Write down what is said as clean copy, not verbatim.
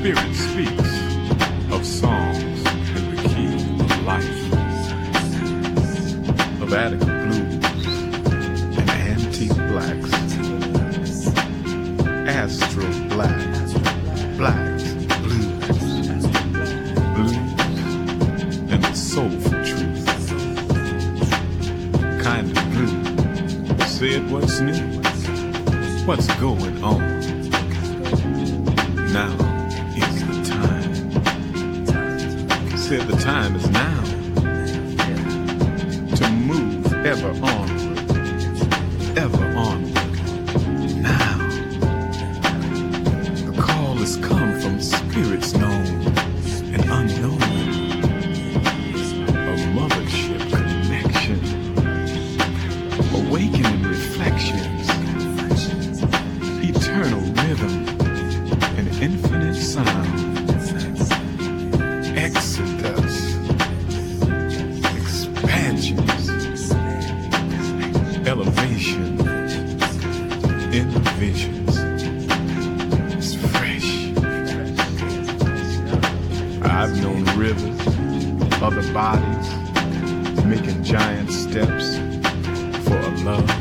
Spirit speaks of songs in the key of life, of Attica blues and antique blacks, astro blacks, blacks, blues, and the soulful truth. Kind of blue, said what's new, what's going on. Now is the time. Said the time is now to move ever onward, ever onward. Now the call has come from spirits known and unknown. A mothership connection, awakening reflections, eternal rhythm and infinite sound. Exodus, expansions, elevation, inner visions. It's fresh. I've known rivers, other bodies, making giant steps for a love